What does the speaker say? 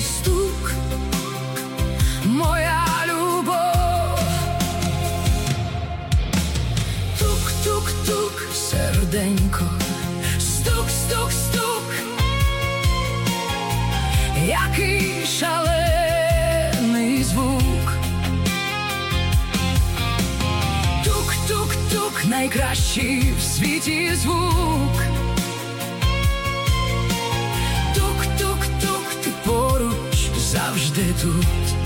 стук, моя любов. Тук-тук-тук, серденько, стук-стук-стук, який шалений звук. Тук-тук-тук, найкращий в світі звук. Тук-тук-тук, ти поруч, завжди тут.